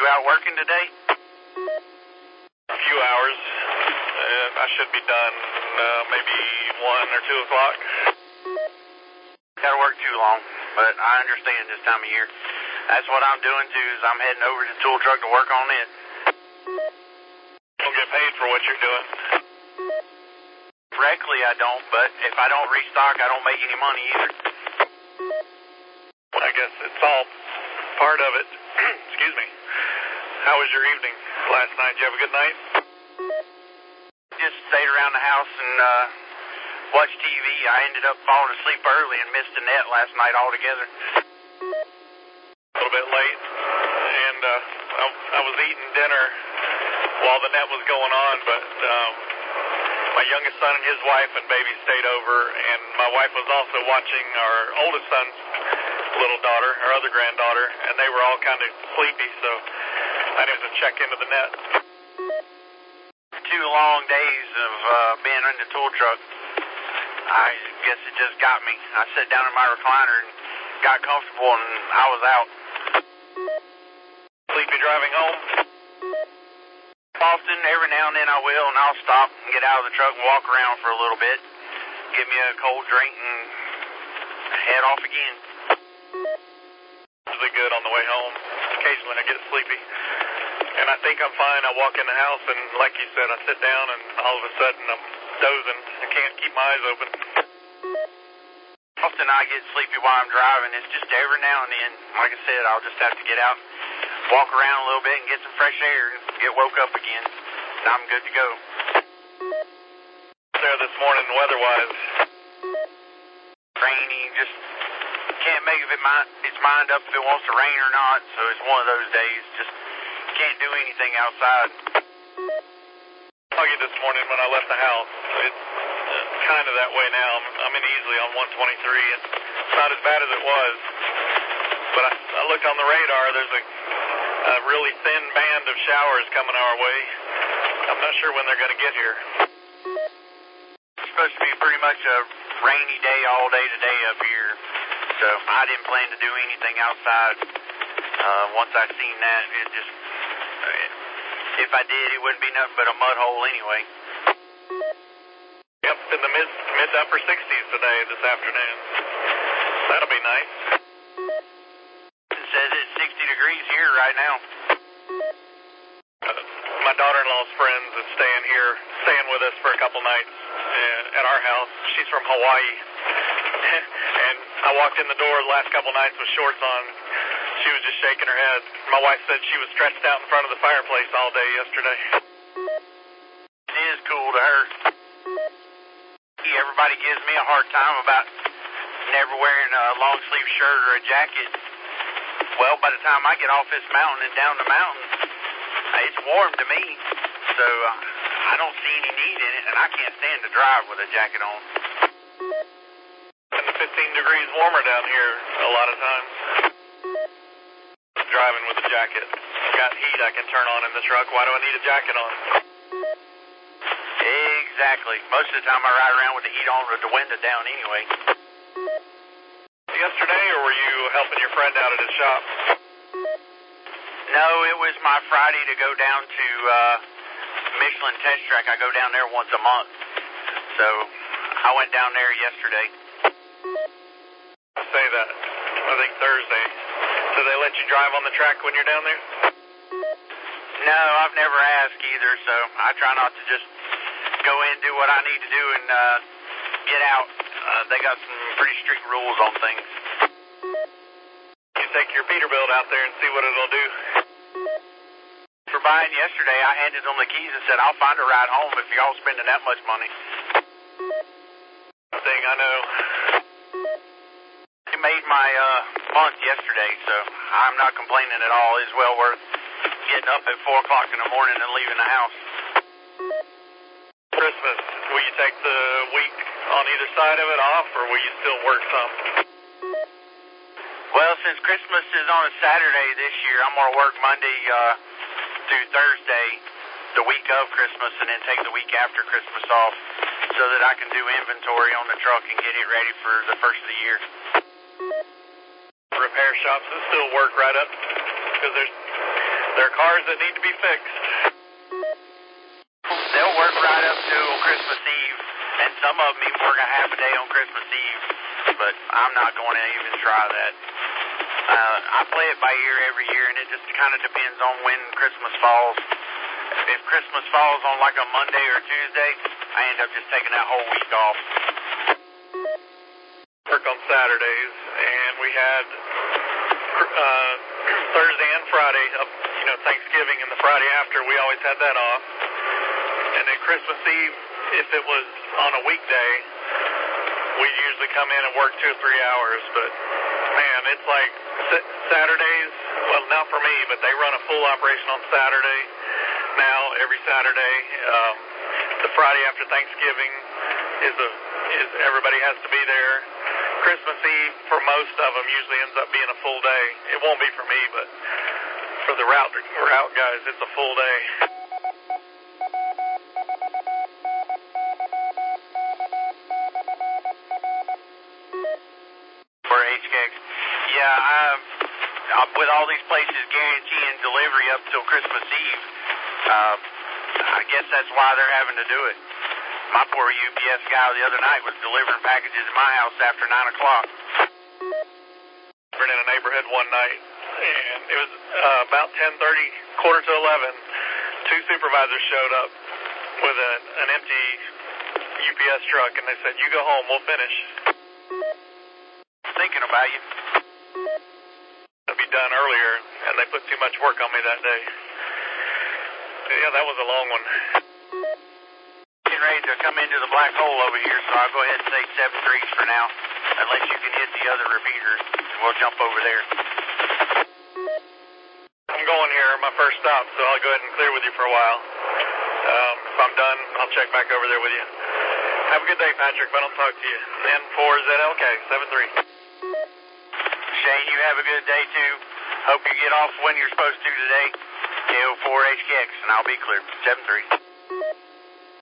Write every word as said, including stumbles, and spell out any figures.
out working today? A few hours. Uh, I should be done uh, maybe one or two o'clock. Gotta work too long, but I understand this time of year. That's what I'm doing too, is I'm heading over to the tool truck to work on it. Don't get paid for what you're doing. Correctly, I don't, but if I don't restock, I don't make any money either. I guess it's all part of it. Excuse me. How was your evening last night? Did you have a good night? Just stayed around the house and uh, watched T V. I ended up falling asleep early and missed the net last night altogether. A little bit late, and uh, I, I was eating dinner while the net was going on, but um, my youngest son and his wife and baby stayed over, and my wife was also watching our oldest son's little daughter, our other granddaughter, and they were all kind of sleepy, so I didn't check into the net. Two long days of uh, being in the tool truck. I guess it just got me. I sat down in my recliner and got comfortable, and I was out. Sleepy driving home? Often, every now and then I will, and I'll stop and get out of the truck and walk around for a little bit, give me a cold drink, and head off again. Usually good on the way home. Occasionally I get sleepy. And I think I'm fine. I walk in the house, and like you said, I sit down, and all of a sudden I'm dozing. I can't keep my eyes open. Often I get sleepy while I'm driving. It's just every now and then. Like I said, I'll just have to get out, walk around a little bit, and get some fresh air, and get woke up again. And I'm good to go. There this morning, weather-wise? Rainy, just can't make it mind, its mind up if it wants to rain or not, so it's one of those days. Just can't do anything outside. Foggy this morning when I left the house. It's kind of that way now. I'm, I'm in Easley on one twenty-three. It's not as bad as it was. But I, I looked on the radar. There's a, a really thin band of showers coming our way. I'm not sure when they're going to get here. It's supposed to be pretty much a rainy day all day today up here. So I didn't plan to do anything outside. Uh, once I seen that, it just, if I did, it wouldn't be nothing but a mud hole anyway. Yep, in the mid, mid to upper sixties today, this afternoon. That'll be nice. It says it's sixty degrees here right now. Uh, my daughter-in-law's friends is staying here, staying with us for a couple nights uh, at our house. She's from Hawaii. And I walked in the door the last couple nights with shorts on. She was just shaking her head. My wife said she was stretched out in front of the fireplace all day yesterday. It is cool to her. Everybody gives me a hard time about never wearing a long sleeve shirt or a jacket. Well, by the time I get off this mountain and down the mountain, it's warm to me. So uh, I don't see any need in it, and I can't stand to drive with a jacket on. And the fifteen degrees warmer down here a lot of times. Driving with a jacket. I've got heat I can turn on in the truck. Why do I need a jacket on? Exactly. Most of the time I ride around with the heat on with the window down anyway. Yesterday, or were you helping your friend out at his shop? No, it was my Friday to go down to uh, Michelin Test Track. I go down there once a month. So I went down there yesterday. I say that. I think Thursday. Do they let you drive on the track when you're down there? No, I've never asked either, so I try not to just go in, do what I need to do, and uh, get out. Uh, they got some pretty strict rules on things. You take your Peterbilt out there and see what it'll do. For buying yesterday, I handed them the keys and said, I'll find a ride home if y'all spending that much money. Thing I know. It made my uh, month yesterday, so I'm not complaining at all. It's well worth getting up at four o'clock in the morning and leaving the house. Christmas, will you take the week on either side of it off, or will you still work some? Well, since Christmas is on a Saturday this year, I'm going to work Monday uh, through Thursday, the week of Christmas, and then take the week after Christmas off so that I can do inventory on the truck and get it ready for the first of the year. Repair shops that still work right up, because there's They're cars that need to be fixed. They'll work right up to Christmas Eve, and some of them even work a half a day on Christmas Eve, but I'm not going to even try that. Uh, I play it by ear every year, and it just kind of depends on when Christmas falls. If Christmas falls on like a Monday or Tuesday, I end up just taking that whole week off. Work on Saturdays, and we had uh, Thursday and Friday, uh, you know, Thanksgiving and the Friday after, we always had that off. And then Christmas Eve, if it was on a weekday, we'd usually come in and work two or three hours. But, man, it's like Saturdays, well, not for me, but they run a full operation on Saturday now, every Saturday. Um, the Friday after Thanksgiving is a is everybody has to be there. Christmas Eve, for most of them, usually ends up being a full day. It won't be for me, but for the route, route guys, it's a full day. For H K X, yeah, um, with all these places guaranteeing delivery up till Christmas Eve, uh, I guess that's why they're having to do it. My poor U P S guy the other night was delivering packages in my house after nine o'clock. We were in a neighborhood one night, and it was uh, about ten thirty, quarter to eleven. Two supervisors showed up with a, an empty U P S truck, and they said, "You go home, we'll finish." Thinking about you. It'll be done earlier, and they put too much work on me that day. Yeah, that was a long one. Getting ready to come into the black hole over here, so I'll go ahead and say seven threes for now, unless you can hit the other repeaters, and we'll jump over there. I'm going here, my first stop, so I'll go ahead and clear with you for a while. Um, if I'm done, I'll check back over there with you. Have a good day, Patrick, if I don't talk to you. N four Z L K, seven three. Shane, you have a good day, too. Hope you get off when you're supposed to today. K O four H K X, and I'll be clear. seven three.